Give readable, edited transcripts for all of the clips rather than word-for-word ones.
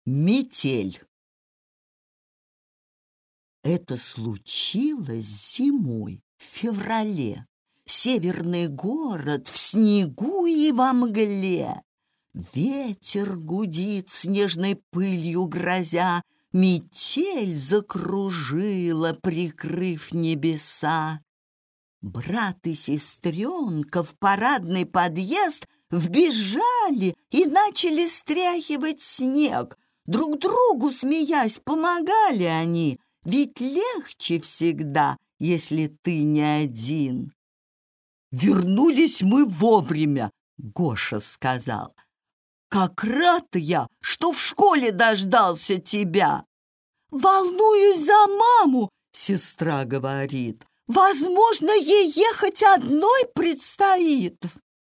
Метель. Это случилось зимой, в феврале. Северный город в снегу и во мгле. Ветер гудит, снежной пылью грозя, метель закружила, прикрыв небеса. Брат и сестренка в парадный подъезд вбежали и начали стряхивать снег. Друг другу, смеясь, помогали они, ведь легче всегда, если ты не один. «Вернулись мы вовремя», — Гоша сказал. «Как рад я, что в школе дождался тебя!» «Волнуюсь за маму», — сестра говорит. «Возможно, ей ехать одной предстоит».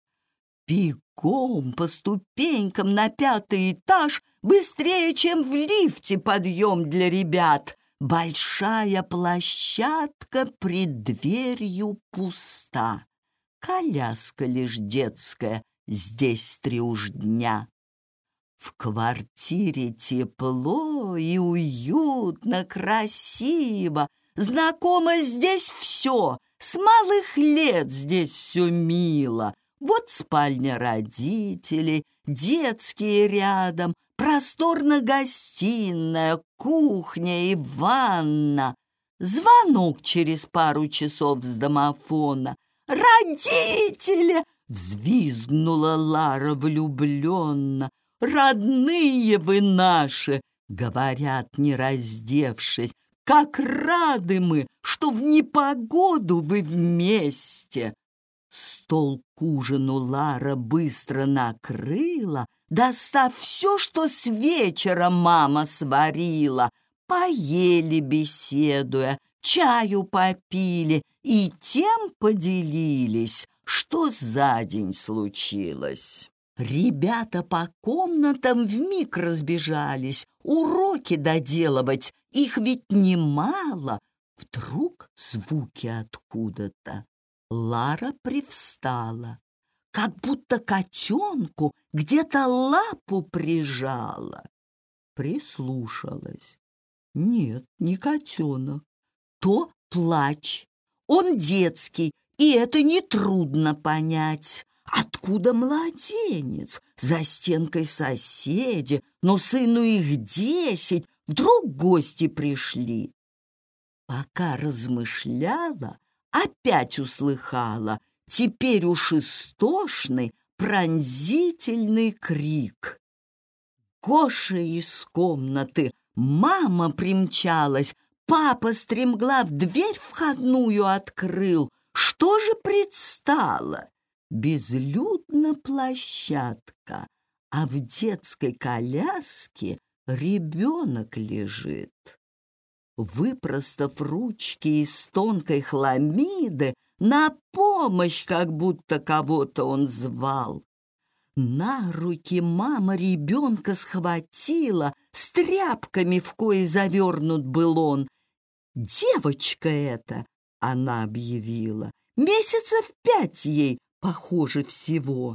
Бегом по ступенькам на 5-й этаж, быстрее, чем в лифте, подъем для ребят. Большая площадка пред дверью пуста. Коляска лишь детская здесь 3 уж дня. В квартире тепло и уютно, красиво. Знакомо здесь все, с малых лет здесь все мило. Вот спальня родителей, детские рядом, просторно-гостиная, кухня и ванна. Звонок через пару часов с домофона. «Родители!» — взвизгнула Лара влюбленно. «Родные вы наши!» — говорят, не раздевшись. «Как рады мы, что в непогоду вы вместе!» Стол к ужину Лара быстро накрыла, достав все, что с вечера мама сварила. Поели, беседуя, чаю попили и тем поделились, что за день случилось. Ребята по комнатам вмиг разбежались, уроки доделывать, их ведь немало. Вдруг звуки откуда-то. Лара привстала, как будто котенку где-то лапу прижала. Прислушалась. Нет, не котенок. То плач. Он детский, и это нетрудно понять. Откуда младенец? За стенкой соседи, но сыну их 10, вдруг гости пришли. Пока размышляла, опять услыхала, теперь уж истошный, пронзительный крик. Гоша из комнаты, мама примчалась, папа стремглав дверь входную открыл. Что же предстало? Безлюдна площадка, а в детской коляске ребенок лежит. Выпростав ручки из тонкой хламиды, на помощь как будто кого-то он звал. На руки мама ребенка схватила, с тряпками, в кои завернут был он. «Девочка эта!» — она объявила. «Месяцев 5 ей, похоже, всего».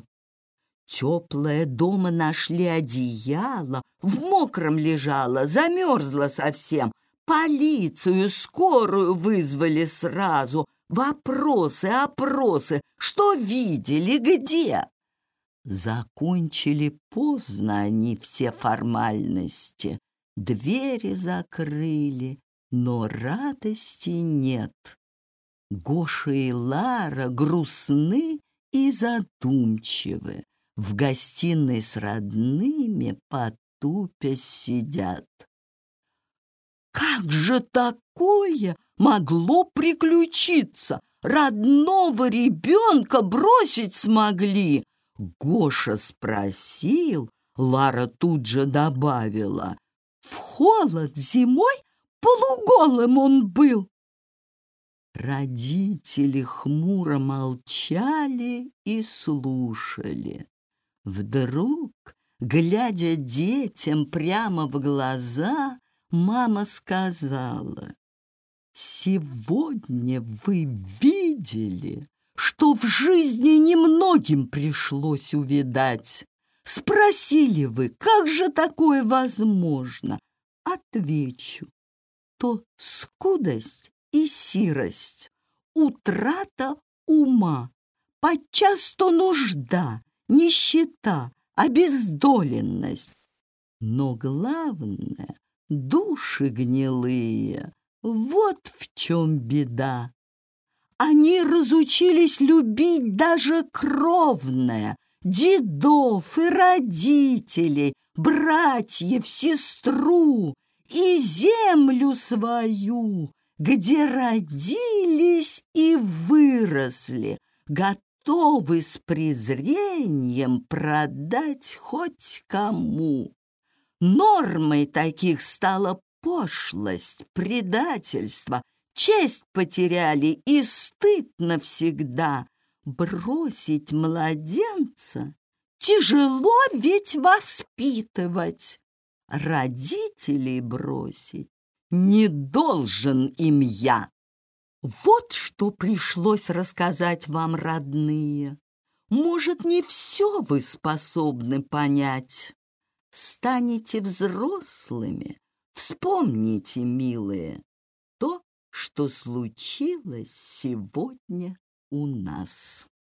Теплое дома нашли одеяло, в мокром лежала, замерзла совсем. Полицию, скорую вызвали сразу. Вопросы, опросы, что видели, где? Закончили поздно они все формальности. Двери закрыли, но радости нет. Гоша и Лара грустны и задумчивы. В гостиной с родными потупясь сидят. Как же такое могло приключиться? Родного ребенка бросить смогли? Гоша спросил, Лара тут же добавила. В холод зимой полуголым он был. Родители хмуро молчали и слушали. Вдруг, глядя детям прямо в глаза, мама сказала: «Сегодня вы видели, что в жизни немногим пришлось увидать. Спросили вы, как же такое возможно? Отвечу, то скудость и сирость, утрата ума, подчас то нужда, нищета, обездоленность. Но главное — души гнилые, вот в чем беда. Они разучились любить даже кровное, дедов и родителей, братьев, сестру и землю свою, где родились и выросли, готовы с презрением продать хоть кому. Нормой таких стала пошлость, предательство, честь потеряли и стыд навсегда. Бросить младенца тяжело ведь воспитывать. Родителей бросить не должен им я. Вот что пришлось рассказать вам, родные. Может, не все вы способны понять. Станете взрослыми, вспомните, милые, то, что случилось сегодня у нас.